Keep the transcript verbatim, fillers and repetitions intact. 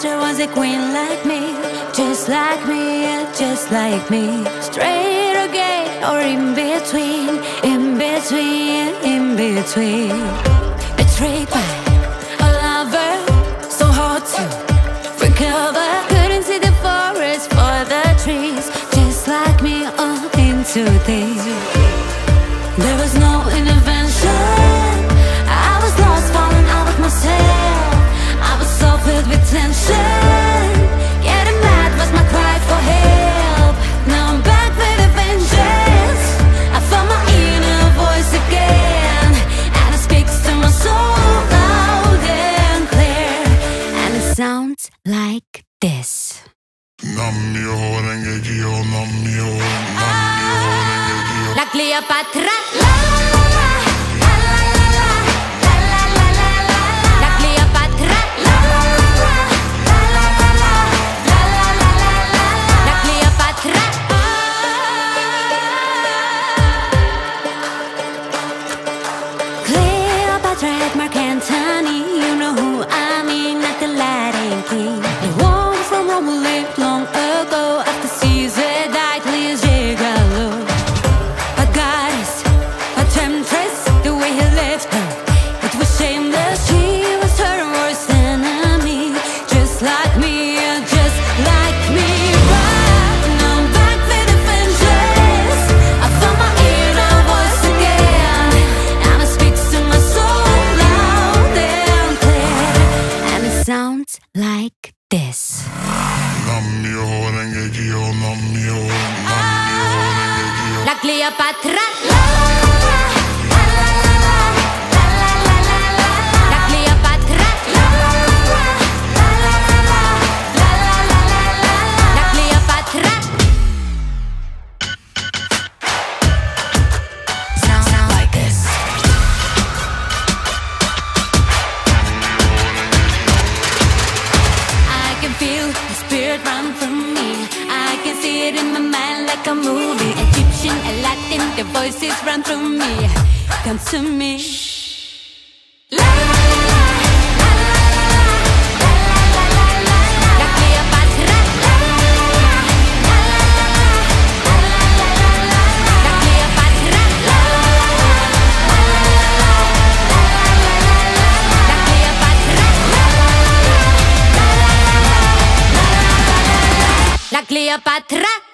there was a queen like me, just like me, yeah, just like me. Straight or gay or in between, in between, in between. Betrayed by a lover, so hard to recover. Couldn't see the forest for the trees, just like me, all into these. There was no intervention. I was lost, falling out of myself. I was so filled with tension. Getting mad was my cry for help. Now I'm back with a vengeance. I found my inner voice again, and it speaks to my soul loud and clear. And it sounds like this. Namyo Renge-kyo, Namyo, Namyo Renge-kyo. La Cleopatra, la la la, la la la, la la la la la. La Cleopatra, la la la, la la la la, la la la la la. La Cleopatra. Cleopatra, Mark Antony, you know who I mean, not the Latin king. The one from Rome who lived long ago. After Caesar died, please gigolo. A goddess, a temptress, the way he left her, it was shameless. She was her worst enemy, just like me, just like me. But now I'm back with a vengeance. I found my inner voice again, and it speaks to my soul loud and clear. And it sounds like this. Namyo Renge-kyo, Namyo, Namyo Renge-kyo. La Cleopatra, la la la, la la la la, la la la la la. La Cleopatra, la la la, la la la la, la la la la la. La Cleopatra. Sound like this. I can feel the spirit run from me. I can see it in my mind like a movie. Egyptian and Latin, the voices run through me. Come to me. La la la, la la la, la la la la. La Cleopatra. La la la, la la la, la la la la. La Cleopatra. La la la, la la la, la la la la. La Cleopatra. La la la, la la la, la la la la. La Cleopatra.